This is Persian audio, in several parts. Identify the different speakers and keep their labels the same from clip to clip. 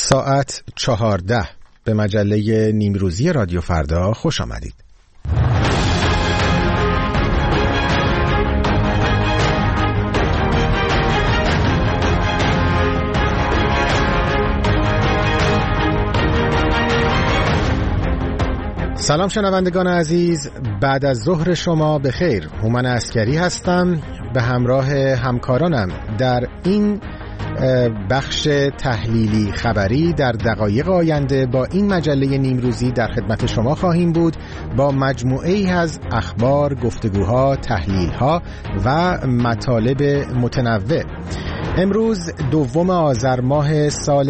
Speaker 1: ساعت 14 به مجله نیمروزی رادیو فردا خوش آمدید. سلام شنوندگان عزیز، بعد از ظهر شما به خیر. هومن عسکری هستم به همراه همکارانم در این بخش تحلیلی خبری در دقایق آینده با این مجله نیمروزی در خدمت شما خواهیم بود با مجموعه ای از اخبار، گفتگوها، تحلیلها و مطالب متنوع. امروز 2 آذر ماه سال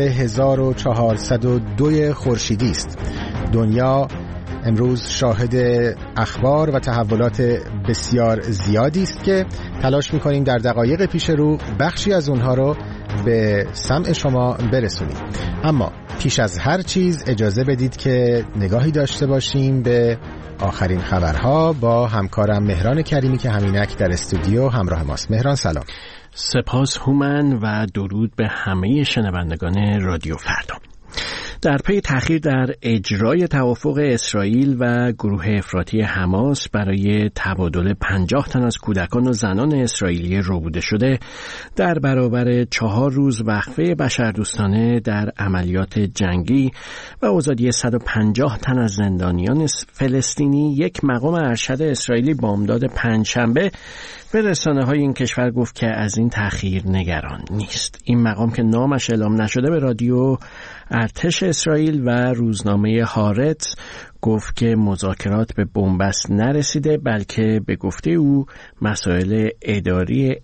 Speaker 1: 1402 خورشیدی است. دنیا امروز شاهد اخبار و تحولات بسیار زیادی است که تلاش می‌کنیم در دقایق پیش رو بخشی از اونها رو به سمع شما برسونیم. اما پیش از هر چیز اجازه بدید که نگاهی داشته باشیم به آخرین خبرها با همکارم مهران کریمی که همینک در استودیو همراه ماست. مهران سلام.
Speaker 2: سپاس هومن و درود به همه شنوندگان رادیو فردا. در پی تأخیر در اجرای توافق اسرائیل و گروه افراطی حماس برای تبادل 50 تن از کودکان و زنان اسرائیلی ربوده شده، در برابر 4 روز وقفه بشردوستانه در عملیات جنگی و آزادی 150 تن از زندانیان فلسطینی، یک مقام ارشد اسرائیلی بامداد پنجشنبه به رسانه‌های این کشور گفت که از این تأخیر نگران نیست. این مقام که نامش اعلام نشده به رادیو ارتش اسرائیل و روزنامه هارتز گفت که مذاکرات به بنبست نرسیده، بلکه به گفته او مسائل اداری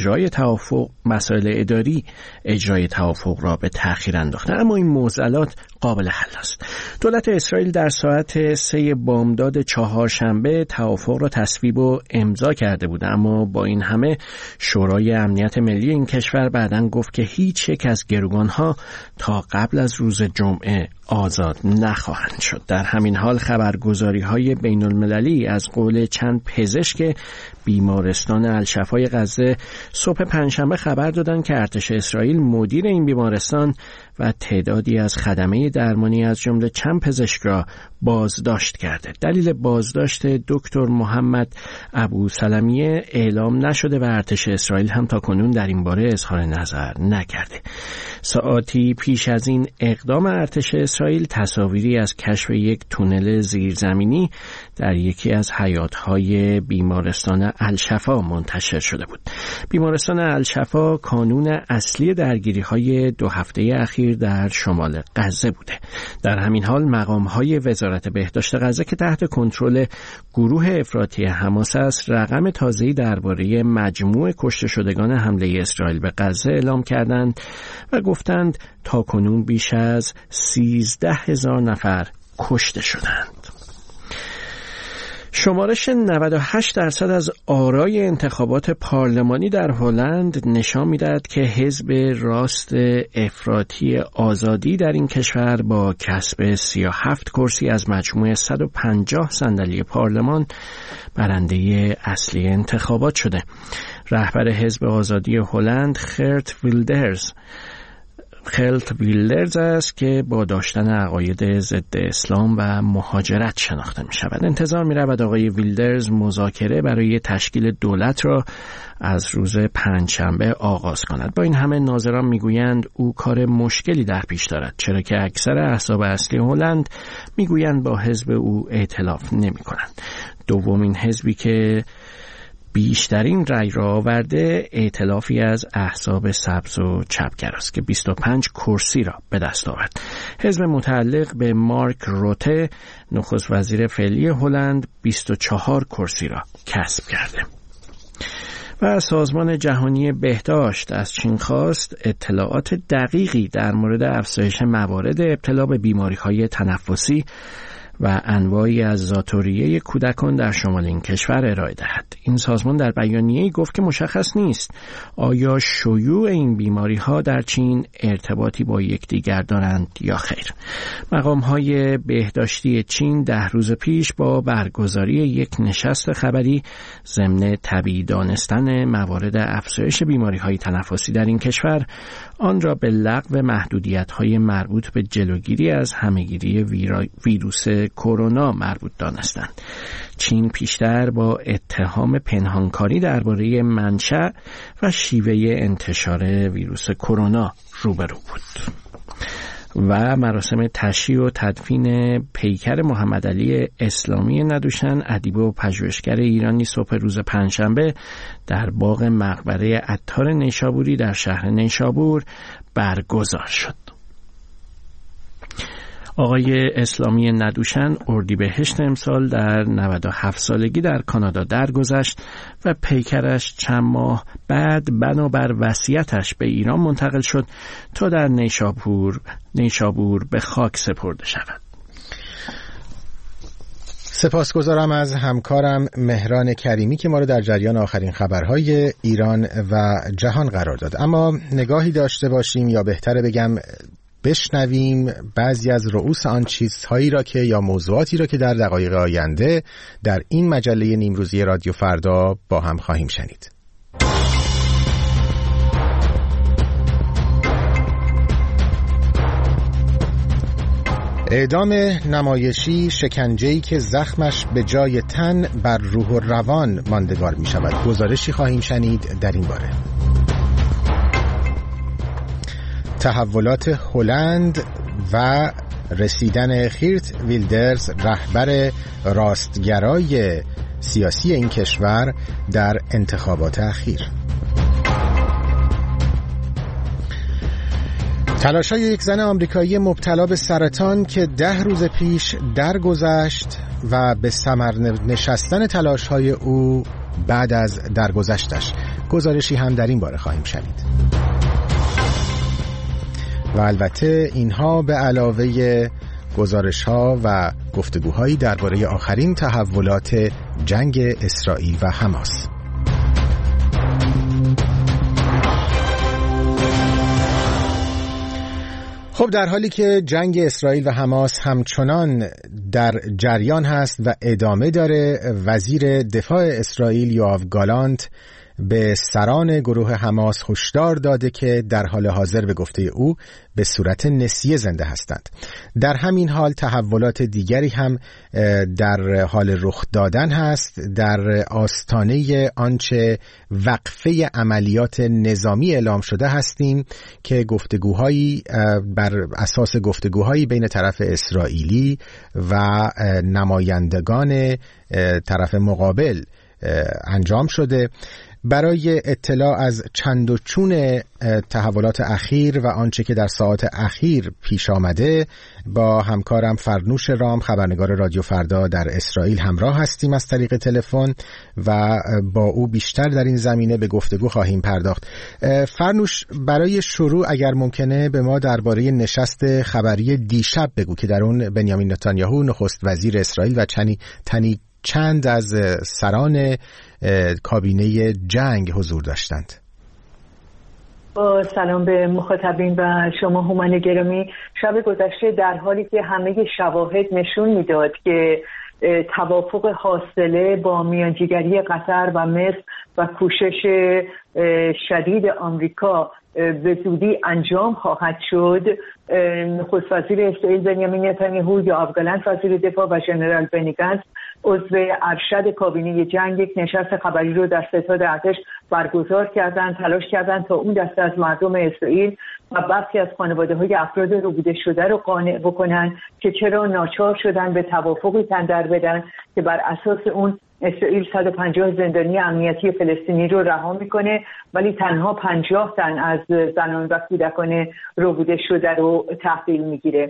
Speaker 2: اجرای توافق را به تأخیر انداخته. اما این معضلات قابل حل است. دولت اسرائیل در ساعت 3 بامداد چهارشنبه توافق را تصویب و امضا کرده بود، اما با این همه شورای امنیت ملی این کشور بعداً گفت که هیچ یک از گروگانها تا قبل از روز جمعه آزاد نخواهند شد. در همین حال خبرگزاری‌های بین‌المللی از قول چند پزشک بیمارستان الشفای غزه صبح پنجشنبه خبر دادند که ارتش اسرائیل مدیر این بیمارستان و تعدادی از خدمه درمانی از جمله چند پزشک را بازداشت کرده. دلیل بازداشت دکتر محمد ابوسلمیه اعلام نشده و ارتش اسرائیل هم تاکنون در این باره اظهار نظر نکرده. ساعتی پیش از این اقدام ارتش اسرائیل تصاویری از کشف یک تونل زیرزمینی در یکی از حیاط‌های بیمارستان الشفا منتشر شده بود. بیمارستان الشفا کانون اصلی درگیری‌های 2 هفته اخیر در شمال غزه بوده. در همین حال مقام‌های وزارت بهداشت غزه که تحت کنترل گروه افراطی حماس است، رقم تازه‌ای درباره مجموع کشته شدگان حمله اسرائیل به غزه اعلام کردند و گفتند تاکنون بیش از 13,000 نفر کشته شدند. شمارش 98% از آرای انتخابات پارلمانی در هلند نشان می‌دهد که حزب راست افراطی آزادی در این کشور با کسب 37 کرسی از مجموع 150 صندلی پارلمان برنده اصلی انتخابات شده. رهبر حزب آزادی هلند خرت ویلدرز است که با داشتن عقاید ضد اسلام و مهاجرت شناخته می شود. انتظار می رود آقای ویلدرز مذاکره برای تشکیل دولت را از روز پنجشنبه آغاز کند. با این همه ناظران می گویند او کار مشکلی در پیش دارد، چرا که اکثر احزاب اصلی هلند می گویند با حزب او ائتلاف نمی کنند. دومین حزبی که بیشترین رأی را آورده ائتلافی از احزاب سبز و چپگرا است که 25 کرسی را به دست آورد. حزب متعلق به مارک روته نخست وزیر فعلی هلند 24 کرسی را کسب کرده. و سازمان جهانی بهداشت از چین خواست اطلاعات دقیقی در مورد افزایش موارد ابتلا به بیماری‌های تنفسی و انواعی از ذات‌الریه کودکان در شمال این کشور ارائه دهد. این سازمان در بیانیه‌ای گفت که مشخص نیست آیا شیوع این بیماری‌ها در چین ارتباطی با یکدیگر دارند یا خیر. مقام‌های بهداشتی چین 10 روز پیش با برگزاری یک نشست خبری ضمن طبیعی دانستن موارد افزایش بیماری‌های تنفسی در این کشور آن را به لغو محدودیت‌های مربوط به جلوگیری از همه‌گیری ویروس کرونا مربوط دانستند. چین پیشتر با اتهام پنهانکاری درباره منشأ و شیوه انتشار ویروس کرونا روبرو بود. و مراسم تشییع و تدفین پیکر محمد علی اسلامی ندوشن، ادیب و پژوهشگر ایرانی، صبح روز پنجشنبه در باغ مقبره عطار نیشابوری در شهر نیشابور برگزار شد. آقای اسلامی ندوشن اردیبهشت امسال در 97 سالگی در کانادا درگذشت و پیکرش چند ماه بعد بنابر وصیتش به ایران منتقل شد تا در نیشابور به خاک سپرده شود.
Speaker 1: سپاسگزارم از همکارم مهران کریمی که ما رو در جریان آخرین خبرهای ایران و جهان قرار داد. اما نگاهی داشته باشیم، یا بهتره بگم بشنویم بعضی از رؤوس آن چیزهایی را که یا موضوعاتی را که در دقایق آینده در این مجله نیمروزی رادیو فردا با هم خواهیم شنید. اعدام نمایشی، شکنجه‌ای که زخمش به جای تن بر روح و روان ماندگار می شود. گزارشی خواهیم شنید در این باره. تحولات هلند و رسیدن خیرت ویلدرز، رهبر راستگرای سیاسی این کشور، در انتخابات اخیر. تلاش‌های یک زن آمریکایی مبتلا به سرطان که 10 روز پیش درگذشت و به ثمر نشستن تلاش‌های او بعد از درگذشتش. گزارشی هم در این باره خواهیم شنید. و البته اینها به علاوه گزارش‌ها و گفتگوهایی درباره آخرین تحولات جنگ اسرائیل و حماس. خب، در حالی که جنگ اسرائیل و حماس همچنان در جریان هست و ادامه داره، وزیر دفاع اسرائیل یوآو گالانت به سران گروه حماس هشدار داده که در حال حاضر به گفته او به صورت نسیه زنده هستند. در همین حال تحولات دیگری هم در حال رخ دادن هست. در آستانه آنچه وقفه عملیات نظامی اعلام شده هستیم که گفتگوهایی بر اساس گفتگوهایی بین طرف اسرائیلی و نمایندگان طرف مقابل انجام شده. برای اطلاع از چند و چون تحولات اخیر و آنچه که در ساعات اخیر پیش آمده با همکارم فرنوش رام، خبرنگار رادیو فردا در اسرائیل، همراه هستیم از طریق تلفن و با او بیشتر در این زمینه به گفتگو خواهیم پرداخت. فرنوش، برای شروع اگر ممکنه به ما درباره نشست خبری دیشب بگو که در اون بنیامین نتانیاهو نخست وزیر اسرائیل و چند از سران کابینه جنگ حضور داشتند.
Speaker 3: با سلام به مخاطبین و شما هومن گرامی. شب گذشته در حالی که همه شواهد نشون میداد که توافق حاصله با میانجیگری قطر و مصر و کوشش شدید آمریکا به زودی انجام خواهد شد، نخست وزیر اسرائیل بنیامین نتانیاهو، یوآو گالانت وزیر دفاع و ژنرال بنی گنتس عضو ارشد کابینه جنگ یک نشست خبری رو در ستاد ارتش برگزار کردند. تلاش کردند تا اون دسته از مردم اسرائیل و برخی از خانواده‌های افراد ربوده شده رو قانع بکنن که چرا ناچار شدن به توافقی تن در بدن که بر اساس اون اسرائیل 150 زندانی امنیتی فلسطینی رو رها میکنه، ولی تنها 50 تن از زنان و کودکان ربوده شده رو تحویل میگیره.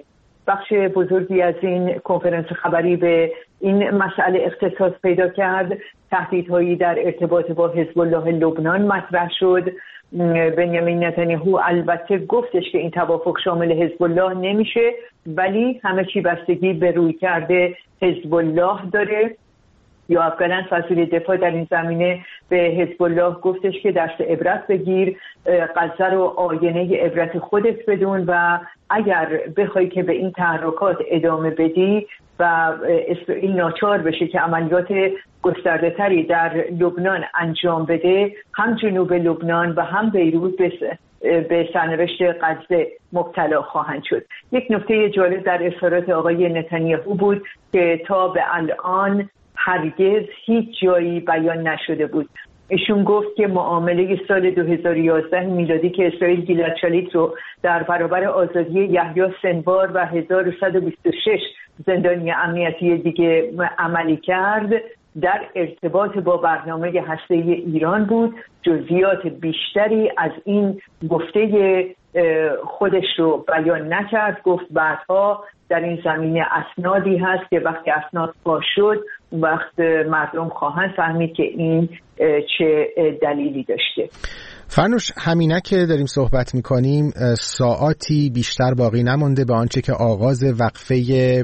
Speaker 3: بخش بزرگی از این کنفرانس خبری به این مسئله اختصاص پیدا کرد. تهدیدهایی در ارتباط با حزب الله لبنان مطرح شد. بنیامین نتانیاهو البته گفتش که این توافق شامل حزب الله نمیشه، ولی همه چی بستگی به رویکرد حزب الله داره. یا گالنت وزیر دفاع در این زمینه به حزب الله گفتش که درس عبرت بگیر، غزه رو آینه عبرت خودت بدون و اگر بخوای که به این تحرکات ادامه بدی و اسرائیل ناچار بشه که عملیات گسترده تری در لبنان انجام بده، هم جنوب لبنان و هم بیروت به سرنوشت غزه مبتلا خواهند شد. یک نکته جالب در اظهارات آقای نتانیاهو بود که تا به الان هرگز هیچ جایی بیان نشده بود. ایشون گفت که معامله سال 2011 میلادی که اسرائیل گیلاد شالیت رو در برابر آزادی یحیی سنوار و 1126 زندانی امنیتی دیگه عملی کرد در ارتباط با برنامه هسته‌ای ایران بود. جزئیات بیشتری از این گفته خودش رو بیان نکرد. گفت بعدها در این زمینه اسنادی هست که وقتی اسناد فاش شد وقت مردم خواهند فهمید که این چه دلیلی داشته.
Speaker 1: فرنوش، همینه که داریم صحبت میکنیم ساعاتی بیشتر باقی نمونده به آنچه که آغاز وقفه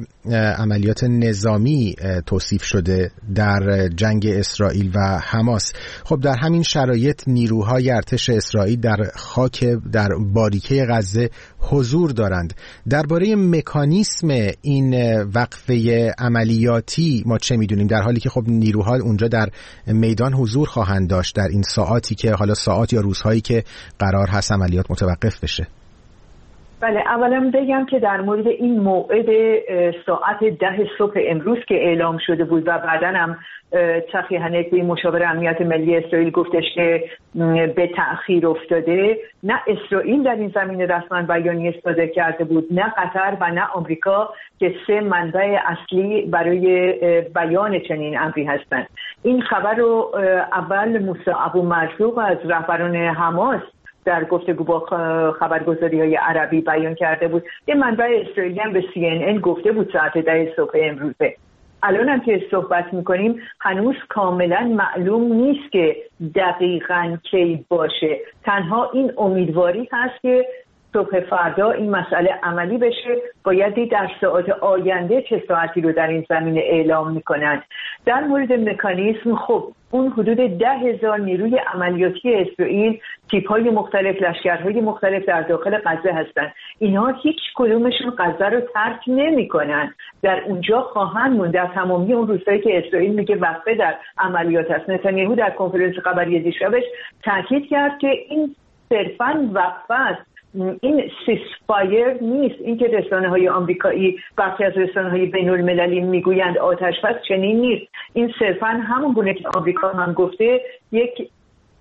Speaker 1: عملیات نظامی توصیف شده در جنگ اسرائیل و حماس. خب در همین شرایط نیروهای ارتش اسرائیل در باریکه غزه حضور دارند. درباره مکانیسم این وقفه عملیاتی ما چه میدونیم، در حالی که خب نیروها اونجا در میدان حضور خواهند داشت در این ساعاتی که حالا ساعات یا روزهایی که قرار هست عملیات متوقف بشه؟
Speaker 3: بله، اولا بگم که در مورد این موعد ساعت 10 صبح امروز که اعلام شده بود و بعداً هم چخی هنگوی مشاور امنیت ملی اسرائیل گفتش که به تأخیر افتاده، نه اسرائیل در این زمینه رسما بیانیه صادر کرده بود، نه قطر و نه آمریکا که سه منبع اصلی برای بیان چنین امری هستند. این خبر رو اول موسی ابو مرزوق از رهبران حماس در گفتگو با خبرگزاری‌های عربی بیان کرده بود. یه منبع اسرائیلی هم به CNN گفته بود ساعت 10 صبح امروزه. الان هم که صحبت میکنیم هنوز کاملا معلوم نیست که دقیقاً کی باشه. تنها این امیدواری هست که صبح فردا این مسئله عملی بشه. باید دید در ساعات آینده چه ساعتی رو در این زمینه اعلام میکنند. در مورد مکانیزم، خب اون حدود 10,000 نیروی عملیاتی اسرائیل، تیپ‌های مختلف، لشکرهای مختلف در داخل غزه هستند. اینها هیچ کدومشون غزه رو ترک نمی‌کنن. در اونجا خواهند موند در تمامی اون روزهایی که اسرائیل میگه وقفه در عملیات است. نتانیاهو در کنفرانس خبری دیشبش تاکید کرد که این صرفاً وقفه است. این سیسفایر نیست. این که رسانه‌های آمریکایی، برخی از رسانه‌های بین‌المللی میگویند آتش بس، چنین نیست. این صرفاً همون گونه که آمریکا هم گفته یک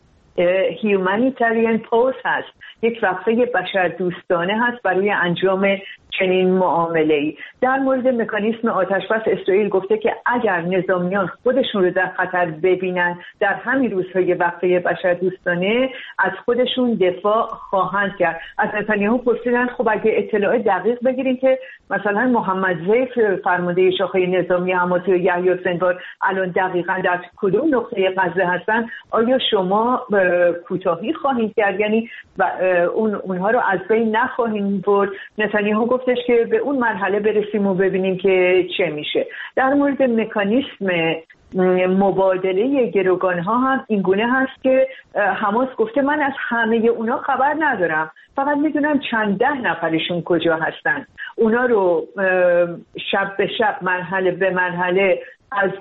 Speaker 3: humanitarian pause هست، یک وقفه بشردوستانه هست برای انجام چنین معامله‌ای. در مورد مکانیسم آتشبس اسرائیل گفته که اگر نظامیان خودشون رو در خطر ببینن در همین روزهای وقفه بشردوستانه از خودشون دفاع خواهند کرد. از نتانیاهو پرسیدن خب اگه اطلاع دقیق بگیریم که مثلا محمد زیف فرمانده شاخه نظامی حماس و یحیی سنوار الان دقیقاً در کدوم نقطه غزه هستن، آیا شما کوتاهی خواهید کرد، یعنی اونها رو از بین نخواهید برد؟ نتانیاهو گفتش که به اون مرحله برسیم و ببینیم که چه میشه. در مورد مکانیسم مبادله گروگان‌ها هم این گونه هست که حماس گفته من از همه اونا خبر ندارم، فقط میدونم چند ده نفرشون کجا هستن. اونا رو شب به شب، مرحله به مرحله از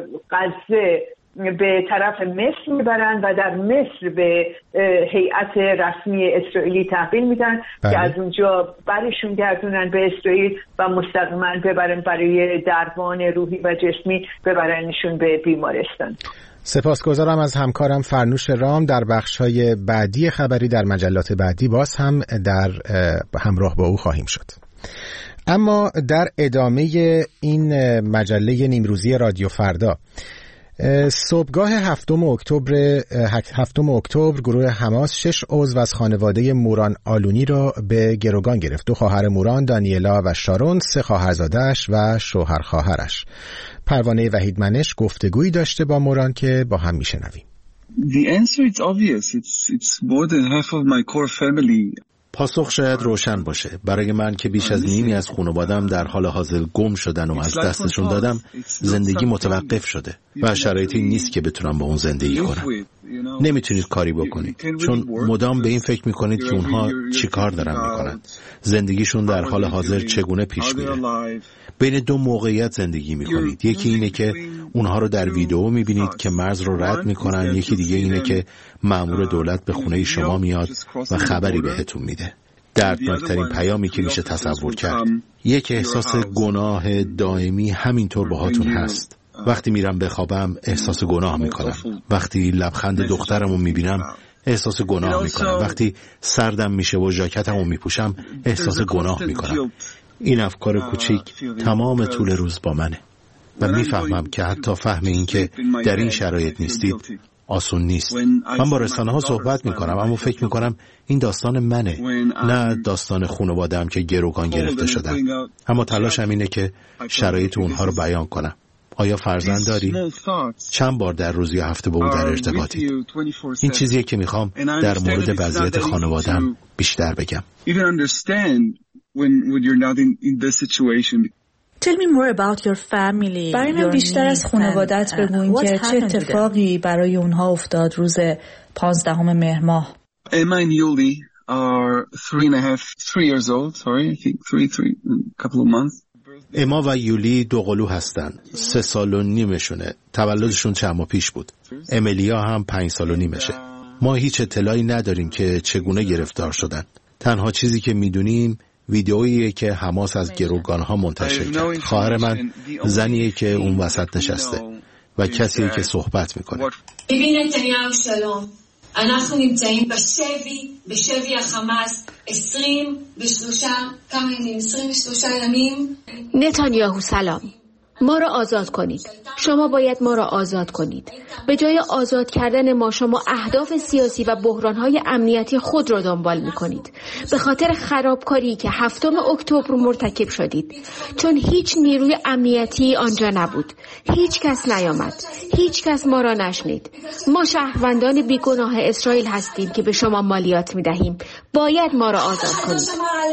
Speaker 3: غزه به طرف مصر میبرن و در مصر به هیئت رسمی اسرائیلی تحویل میدن که از اونجا برشون گردونن به اسرائیل و مستقیما ببرن برای درمان روحی و جسمی، ببرنشون به بیمارستان.
Speaker 1: سپاسگزارم از همکارم فرنوش رام. در بخش‌های بعدی خبری در مجلات بعدی باز هم در همراه با او خواهیم شد. اما در ادامه این مجله نیمروزی رادیو فردا، صبحگاه 7 اکتبر گروه حماس 6 عضو از خانواده موران آلونی را به گروگان گرفت. 2 خواهر موران، دانیلا و شارون، 3 خواهرزاده‌اش و شوهر خواهرش. پروانه وحیدمنش گفتگویی داشته با موران که با هم میشنویم.
Speaker 4: The answer is obvious. It's more than half of my core family.
Speaker 5: پاسخ شاید روشن باشه. برای من که بیش از نیمی از خانواده‌ام در حال حاضر گم شدن و از دستشون دادم، زندگی متوقف شده و شرایطی نیست که بتونم با اون زندگی کنم. نمیتونید کاری بکنید چون مدام به این فکر میکنید که اونها چی کار دارن میکنن، زندگیشون در حال حاضر چگونه پیش میره. بین 2 موقعیت زندگی میکنید. یکی اینه که اونها رو در ویدیو میبینید که مرز رو رد میکنن، یکی دیگه اینه که مأمور دولت به خونه شما میاد و خبری بهتون میده. دردناکترین پیامی که میشه تصور کرد. یک احساس گناه دائمی همینطور باهاتون هست. وقتی میرم بخوابم احساس گناه میکنم. وقتی لبخند دخترمو میبینم احساس گناه میکنم. وقتی سردم میشه و ژاکتمو میپوشم احساس گناه میکنم. این افکار کوچیک تمام طول روز با منه و میفهمم که حتی فهم این که در این شرایط نیستید آسون نیست. من با رسانه ها صحبت میکنم اما فکر میکنم این داستان منه، نه داستان خانواده‌ام که گروگان گرفته شدن. اما تلاشم اینه که شرایط اونها رو بیان کنم. آیا فرزند داری؟ چند بار در روز یا هفته با او در ارتباطی؟ این چیزیه که میخوام در مورد وضعیت خانواده‌ام بیشتر بگم.
Speaker 6: Tell me more about your family. برای من بیشتر از خانوادت بگوین که چه اتفاقی برای اونها افتاد روز 15 مهر ماه.
Speaker 4: Emma and Yuli are 3 years old. Sorry, I think 3 a couple of months.
Speaker 5: اما و یولی 2 قلو هستن. 3 سال و نیمشونه. تولدشون چند ماه پیش بود. املیا هم 5 سال و نیمشه. ما هیچ اطلاعی نداریم که چگونه گرفتار شدن. تنها چیزی که میدونیم ویدئویی که حماس از گروگانها منتشر کرد. خواهر من زنیه که اون وسط نشسته و کسیه که صحبت میکنه.
Speaker 7: ببین نتانیاهو سلام. אנחנו נמצאים בשבי החמאס 23 כמה ימים 23 ימים.
Speaker 8: نتانیاهو سلام. ما را آزاد کنید. شما باید ما را آزاد کنید. به جای آزاد کردن ما شما اهداف سیاسی و بحران‌های امنیتی خود را دنبال می‌کنید. به خاطر خرابکاری که 7 اکتبر مرتکب شدید. چون هیچ نیروی امنیتی آنجا نبود. هیچ کس نیامد. هیچ کس ما را نشنید. ما شهروندان بیگناه اسرائیل هستیم که به شما مالیات می‌دهیم. باید ما را آزاد کنید.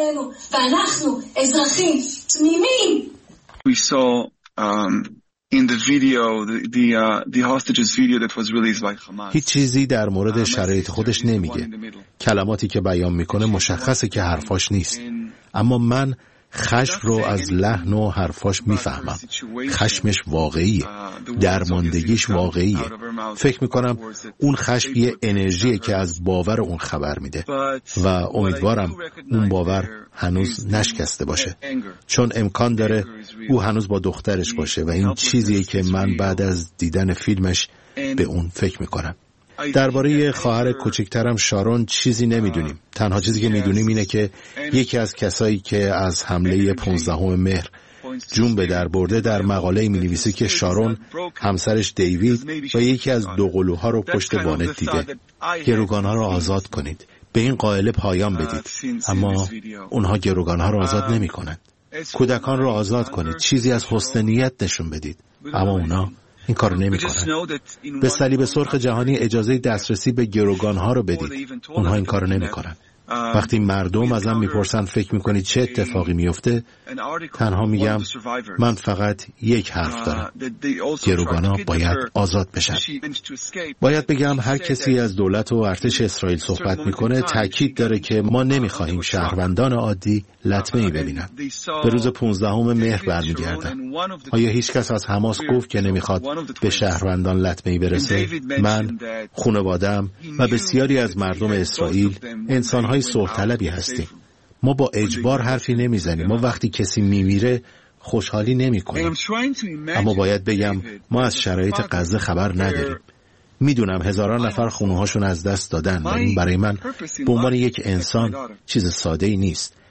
Speaker 4: We saw in the video the hostages video that was released by Hamas.
Speaker 5: هیچ چیزی در مورد شرایط خودش نمیگه. کلماتی که بیان میکنه مشخصه که حرفاش نیست. اما من خشم رو از لحن و حرفاش میفهمم. خشمش واقعیه. درماندگیش واقعیه. فکر میکنم اون خشم یه انرژیه که از باور اون خبر میده و امیدوارم اون باور هنوز نشکسته باشه، چون امکان داره او هنوز با دخترش باشه و این چیزیه که من بعد از دیدن فیلمش به اون فکر میکنم. درباره خواهر کوچکترم شارون چیزی نمیدونیم. تنها چیزی که میدونیم اینه که یکی از کسایی که از حمله 15 مهر جون به در برده در مقاله می‌نویسه که شارون، همسرش دیوید و یکی از 2 قلوها رو پشت وانت دیده. گروگان‌ها رو آزاد کنید. به این قائله پایان بدید. اما اونها گروگان‌ها رو آزاد نمی‌کنند. کودکان رو آزاد کنید. چیزی از حسن نیت نشون بدید. اما اونا این کارو نمی‌کنن. به صلیب سرخ جهانی اجازه دسترسی به گروگان‌ها رو بدید. اونها این کارو نمی‌کنن. وقتی مردم ازم میپرسن فکر میکنید چه اتفاقی میفته، تنها میگم من فقط یک حرف دارم: گروگانا باید آزاد بشن. باید بگم هر کسی از دولت و ارتش اسرائیل صحبت میکنه تاکید داره که ما نمیخواهیم شهروندان عادی لطمه‌ای ببینن. به روز 15 مهر برمیگردن. آیا هیچ کس از حماس گفت که نمیخواد به شهروندان لطمه‌ای برسه؟ من، خانواده‌ام و بسیاری از مردم اسرائیل انسان‌های صلح طلبی هستیم. ما با اجبار حرفی نمیزنیم. ما وقتی کسی میمیره خوشحالی نمی کنیم. اما باید بگم ما از شرایط غزه خبر نداریم. میدونم هزاران نفر خونه‌هاشون از دست دادن و این برای من به عنوان یک انسان چیز ساده‌ای نیست.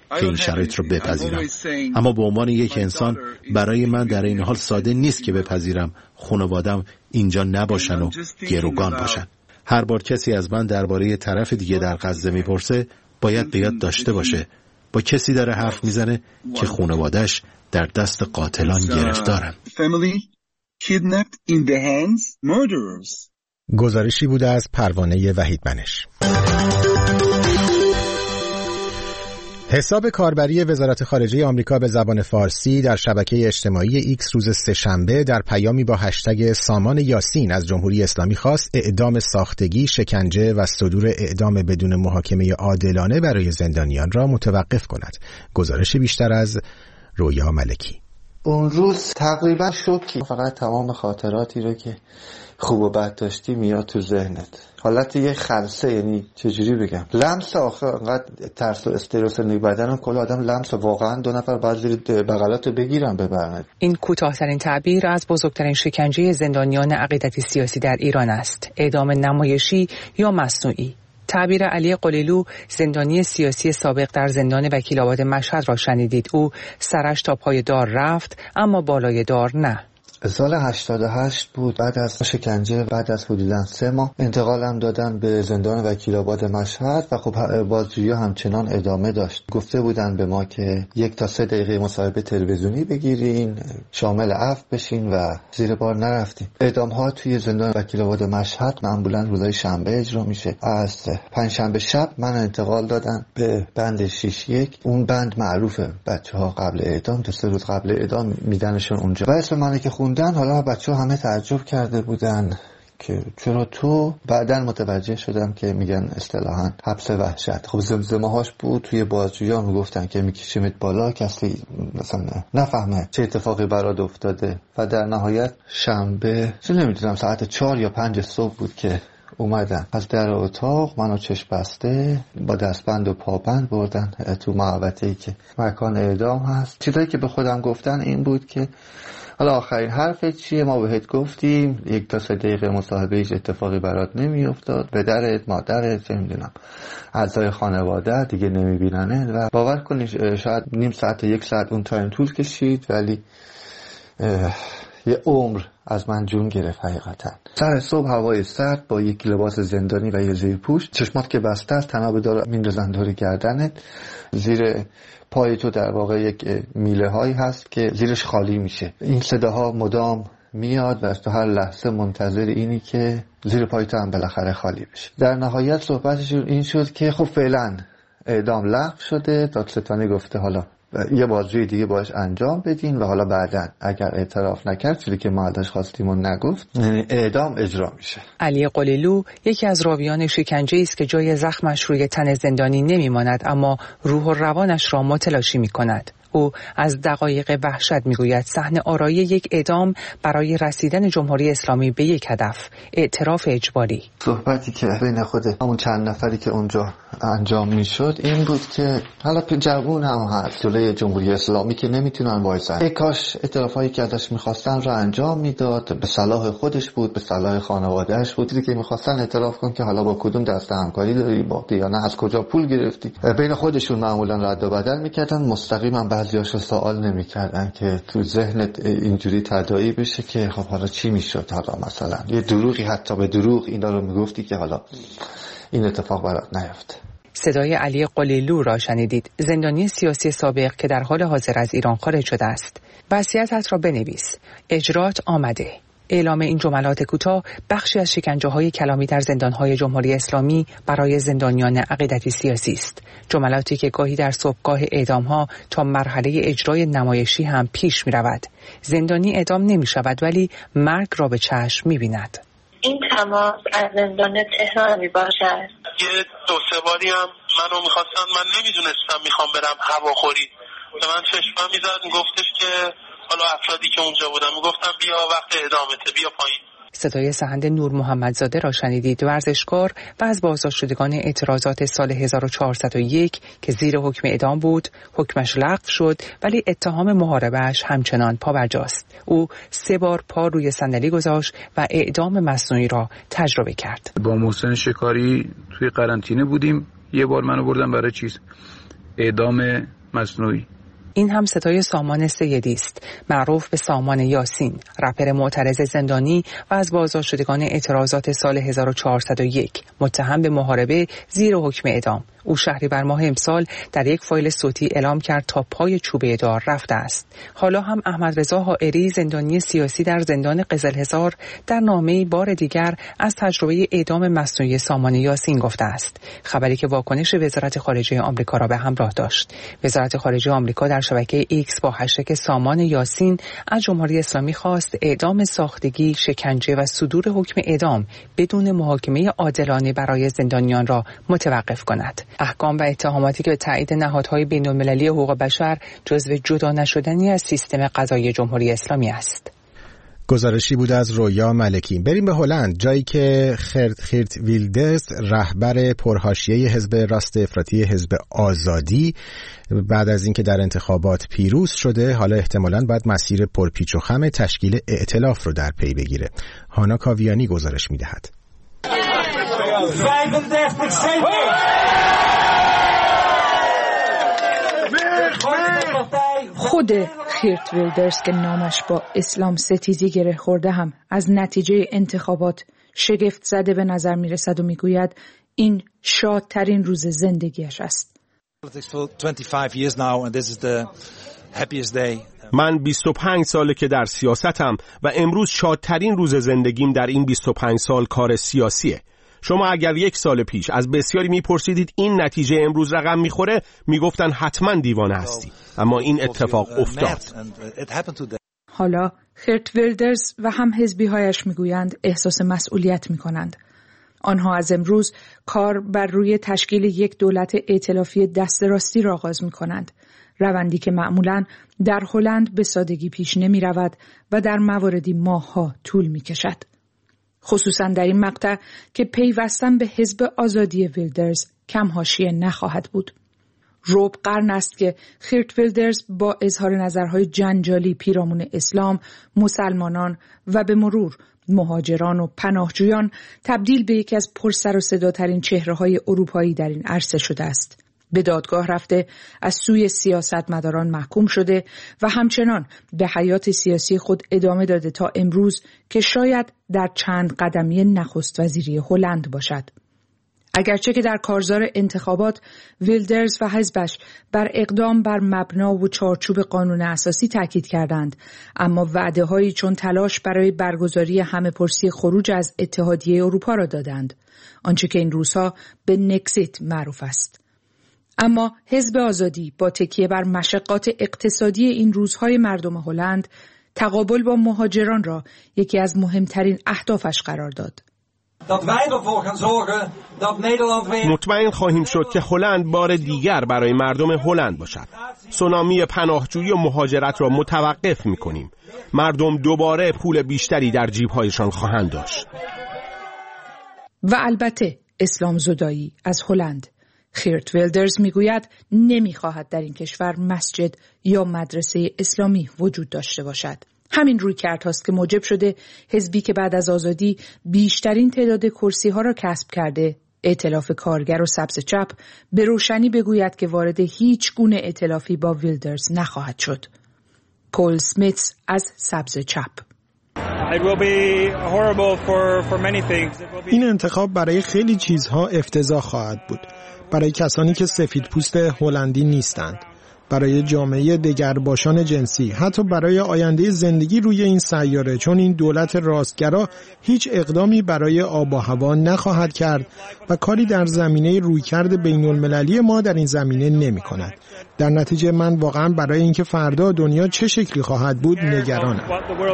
Speaker 5: که این شرایط رو بپذیرم. اما به عنوان یک انسان برای من در این حال ساده نیست که بپذیرم خانوادم اینجا نباشن و گروگان باشن. هر بار کسی از من درباره طرف دیگه در غزه میپرسه باید به یاد داشته باشه با کسی داره حرف میزنه که خانواده‌اش در دست قاتلان گرفتارن.
Speaker 1: گزارشی بوده از پروانه وحیدمنش. حساب کاربری وزارت خارجه آمریکا به زبان فارسی در شبکه اجتماعی ایکس روز سه‌شنبه در پیامی با هشتگ سامان یاسین از جمهوری اسلامی خواست اعدام ساختگی، شکنجه و صدور اعدام بدون محاکمه عادلانه برای زندانیان را متوقف کند. گزارش بیشتر از رویا ملکی.
Speaker 9: اون روز تقریبا شوکی، فقط تمام خاطراتی رو که خوب و بد داشتی میاد تو ذهنت. حالت یه خلسه، یعنی چجوری بگم، لمس آخر انقدر ترس و استرس نی بدنم کل آدم لمس، واقعا دو نفر بعد زیر بغلاتو بگیرم ببرن. این
Speaker 10: کوتاه‌ترین تعبیر از بزرگترین شکنجه زندانیان عقیدتی سیاسی در ایران است، اعدام نمایشی یا مصنوعی. تعبیر علی قلیلو، زندانی سیاسی سابق در زندان وکیل‌آباد مشهد را شنیدید. او سرش تا پای دار رفت اما بالای دار نه.
Speaker 9: سال 88 بود، بعد از شکنجه، بعد از حدوداً 3 ماه انتقالم دادن به زندان وکیل‌آباد مشهد و خب بازجویی همچنان ادامه داشت. گفته بودن به ما که 1 تا 3 دقیقه مصاحبه تلویزیونی بگیرین، شامل عفو بشین و زیر بار نرفتیم. اعدام‌ها توی زندان وکیل‌آباد مشهد معمولاً روزهای شنبه اجرا میشه. از پنجشنبه شب من انتقال دادن به بند 6-1. اون بند معروفه، بچه‌ها قبل اعدام 2-3 روز قبل اعدام میدنشون اونجا. و اسم منو که حالا بچه‌ها همه تعجب کرده بودن که چرا تو. بعداً متوجه شدم که میگن اصطلاحاً حبس وحشت. خب زمزمه‌هاش بود توی بازجویی، میگفتن که میکشیمت بالا، کسی مثلا نفهمه چه اتفاقی برات افتاده. و در نهایت شنبه نمیدونم ساعت 4 یا 5 صبح بود که اومدن از در اتاق منو چشم بسته با دستبند و پابند بردن تو محوطه‌ای که مکان اعدام هست. چیزایی که به خودم گفتن این بود که حالا آخرین حرفت چیه؟ ما بهت گفتیم 1 تا 3 دقیقه مصاحبه هیچ اتفاقی برات نمیافتاد، پدرت، مادرت، چه میدونم اعضای خانواده دیگه نمیبیننه. و باور کنید شاید نیم ساعت 1 ساعت اون تایم طول کشید، ولی یه عمر از من جون گرفت حقیقتا. سر صبح هوای سرد با یک لباس زندانی و یه زیرپوش، چشمات که بسته است، تناب دار میندازن دور گردنت، زیر پای تو در واقع یک میله هایی هست که زیرش خالی میشه. این صداها مدام میاد و تو هر لحظه منتظر اینی که زیر پای تو هم بالاخره خالی بشه. در نهایت صحبتشون این شد که خب فعلا اعدام لغو شده، دادستانی گفته حالا یه بازجویی دیگه باش انجام بدین و حالا بعداً اگر اعتراف نکرد، چیزی که ما ازش خواستیم و نگفت، اعدام اجرا میشه.
Speaker 10: علی قلیلو یکی از راویان شکنجه است که جای زخمش روی تن زندانی نمیماند، اما روح و روانش را متلاشی میکند. او از دقایق وحشت میگوید، صحنه آرایی یک اعدام برای رسیدن جمهوری اسلامی به یک هدف، اعتراف اجباری.
Speaker 9: صحبتی که بین خود همون چند نفری که اونجا انجام میشد این بود که حالا جوون هم هست جلوی جمهوری اسلامی که نمیتونن وایسن، ای کاش اعترافایی که ازش میخواستن رو انجام میداد، به صلاح خودش بود، به صلاح خانواده‌اش بود. چیزی که میخواستن اعتراف کن که حالا با کدوم دسته همکاری داری، با یا نه از کجا پول گرفتی. بین خودشون معمولا رد و بدل میکردن، مستقیما بعضیاشو سوال نمیکردن که تو ذهنت اینجوری تداعی بشه که خب حالا چی میشد، حالا مثلا یه دروغی حتی به دروغ اینا رو میگفتی که حالا این اتفاق برات نیفته.
Speaker 10: صدای علی قلیلو را شنیدید، زندانی سیاسی سابق که در حال حاضر از ایران خارج شده است. وصیتت را بنویس، اجرات آمده. اعلام این جملات کوتاه بخشی از شکنجه‌های کلامی در زندان‌های جمهوری اسلامی برای زندانیان عقیدتی سیاسی است. جملاتی که گاهی در صبحگاه اعدام‌ها تا مرحله اجرای نمایشی هم پیش می‌رود. زندانی اعدام نمی‌شود ولی مرگ را به چشم می‌بیند.
Speaker 11: این تماس از زندان تهران میباشد.
Speaker 12: یه 2-3 باری هم منو می‌خواستن، من نمی‌دونستم می‌خوام برم هواخوری. به من چشمم می‌زد، میگفتش که حالا افرادی که اونجا بودن میگفتن بیا وقت اعدامته، بیا پایین.
Speaker 10: صدای سحند نور محمدزاده را شنیدید، ورزشکار و از بازداشت شدگان اعتراضات سال 1401 که زیر حکم اعدام بود. حکمش لغو شد ولی اتهام محاربه‌اش همچنان پابرجاست. او 3 بار پا روی صندلی گذاشت و اعدام مصنوعی را تجربه کرد.
Speaker 13: با محسن شکاری توی قرنطینه بودیم، یه بار منو بردن برای اعدام مصنوعی.
Speaker 10: این هم صدای سامان سیدی است، معروف به سامان یاسین، رپر معترض زندانی و از بازداشت شدگان اعتراضات سال 1401، متهم به محاربه زیر حکم اعدام. او شهریور ماه امسال در یک فایل صوتی اعلام کرد تا پای چوبه دار رفته است. حالا هم احمد رضا حائری، زندانی سیاسی در زندان قزلحصار، در نامه‌ای بار دیگر از تجربه اعدام مصنوعی سامان یاسین گفته است. خبری که واکنش وزارت خارجه آمریکا را به همراه داشت. وزارت خارجه آمریکا در شبکه ایکس با هشتگ سامان یاسین از جمهوری اسلامی خواست اعدام ساختگی، شکنجه و صدور حکم اعدام بدون محاکمه عادلانه برای زندانیان را متوقف کند. احکام و اتهاماتی که به تایید نهادهای بین‌المللی حقوق بشر جزو جدا نشدنی از سیستم قضایی جمهوری اسلامی است.
Speaker 1: گزارشی بود از رویا ملکی. بریم به هلند، جایی که خیرت ویلدرس، رهبر پرحاشیه حزب راست افراطی حزب آزادی، بعد از اینکه در انتخابات پیروز شده، حالا احتمالاً باید مسیر پرپیچ و خم تشکیل ائتلاف رو در پی بگیره. هانا کاویانی گزارش می‌دهد.
Speaker 14: خود خیرت ویلدرس که نامش با اسلام ستیزی گره خورده هم از نتیجه انتخابات شگفت زده به نظر می رسد و می گوید این شادترین روز زندگیش است.
Speaker 15: من 25 ساله که در سیاستم و امروز شادترین روز زندگیم در این 25 سال کار سیاسیه. شما اگر 1 سال پیش از بسیاری میپرسیدید این نتیجه امروز رقم میخوره، میگفتن حتما دیوانه هستی، اما این اتفاق افتاد.
Speaker 14: حالا خیرت ویلدرس و هم حزبی‌هایش میگویند احساس مسئولیت میکنند. آنها از امروز کار بر روی تشکیل یک دولت ائتلافی دست راستی را آغاز میکنند، روندی که معمولاً در هلند به سادگی پیش نمی رود و در مواردی ماه‌ها طول می کشد. خصوصاً در این مقطع که پیوستن به حزب آزادی ویلدرز کم حاشیه نخواهد بود. ربع قرن است که خیرت ویلدرز با اظهار نظرهای جنجالی پیرامون اسلام، مسلمانان و به مرور مهاجران و پناهجویان تبدیل به یکی از پرسر و صداترین چهره‌های اروپایی در این عرصه شده است. به دادگاه رفته، از سوی سیاستمداران محکوم شده و همچنان به حیات سیاسی خود ادامه داده تا امروز که شاید در چند قدمی نخست وزیری هلند باشد. اگرچه که در کارزار انتخابات ویلدرز و حزبش بر اقدام بر مبنا و چارچوب قانون اساسی تاکید کردند، اما وعده‌هایی چون تلاش برای برگزاری همه‌پرسی خروج از اتحادیه اروپا را دادند، آنچه که این روزها به نکزیت معروف است. اما حزب آزادی با تکیه بر مشقات اقتصادی این روزهای مردم هلند، تقابل با مهاجران را یکی از مهمترین اهدافش قرار داد.
Speaker 15: مطمئن خواهیم شد که هلند بار دیگر برای مردم هلند باشد. سونامی پناهجویی و مهاجرت را متوقف می‌کنیم. مردم دوباره پول بیشتری در جیب‌هایشان خواهند داشت.
Speaker 14: و البته اسلام زدایی از هلند. خیرت ویلدرز میگوید نمیخواهد در این کشور مسجد یا مدرسه اسلامی وجود داشته باشد. همین رویکردهاست که موجب شده حزبی که بعد از آزادی بیشترین تعداد کرسی‌ها را کسب کرده، ائتلاف کارگر و سبز چپ، به روشنی بگوید که وارد هیچ گونه ائتلافی با ویلدرز نخواهد شد. پول سمیتس از سبز چپ:
Speaker 16: این انتخاب برای خیلی چیزها افتضاح خواهد بود. برای کسانی که سفیدپوست هلندی نیستند، برای جامعه دگرباشان جنسی، حتی برای آینده زندگی روی این سیاره، چون این دولت راستگرا هیچ اقدامی برای آب و هوا نخواهد کرد و کاری در زمینه رویکرد بین‌المللی ما در این زمینه نمی کند. در نتیجه من واقعا برای اینکه فردا دنیا چه شکلی خواهد بود نگرانم.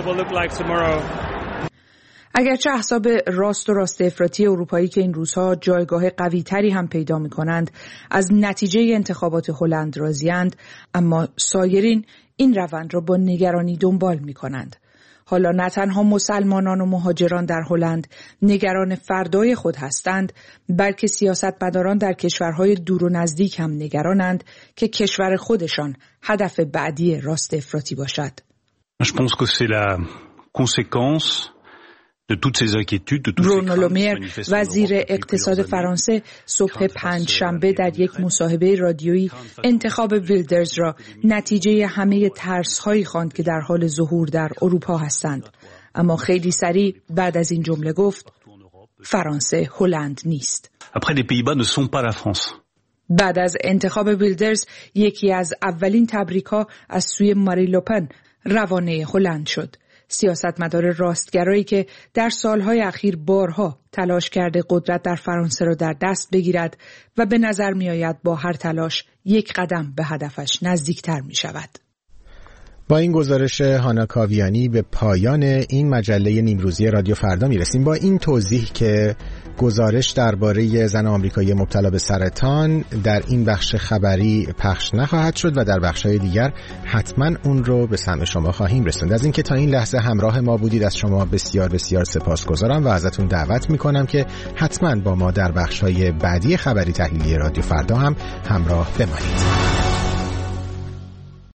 Speaker 14: اگرچه احزاب راست و راست افراطی اروپایی که این روزها جایگاه قوی‌تری هم پیدا می‌کنند از نتیجه انتخابات هلند راضی‌اند، اما سایرین این روند را با نگرانی دنبال می‌کنند. حالا نه تنها مسلمانان و مهاجران در هلند نگران فردای خود هستند، بلکه سیاستمداران در کشورهای دور و نزدیک هم نگرانند که کشور خودشان هدف بعدی راست افراطی باشد. برونو لومیر وزیر اقتصاد فرانسه صبح پنجشنبه در یک مصاحبه رادیویی انتخاب ویلدرز را نتیجه همه ترس‌هایی خواند که در حال ظهور در اروپا هستند. اما خیلی سریع بعد از این جمله گفت فرانسه هلند نیست. بعد از انتخاب ویلدرز یکی از اولین تبریک‌ها از سوی ماری لوپن روانه هلند شد. سیاستمدار راستگرایی که در سالهای اخیر بارها تلاش کرده قدرت در فرانسه را در دست بگیرد و به نظر می آید با هر تلاش یک قدم به هدفش نزدیکتر می شود.
Speaker 1: با این گزارش هانا کاویانی به پایان این مجله نیمروزی رادیو فردا میرسیم. با این توضیح که گزارش درباره زن آمریکایی مبتلا به سرطان در این بخش خبری پخش نخواهد شد و در بخش‌های دیگر حتما اون رو به سمع شما خواهیم رسوند. از اینکه تا این لحظه همراه ما بودید از شما بسیار بسیار سپاسگزارم و ازتون دعوت میکنم که حتما با ما در بخش‌های بعدی خبری تحلیلی رادیو فردا هم همراه بمانید.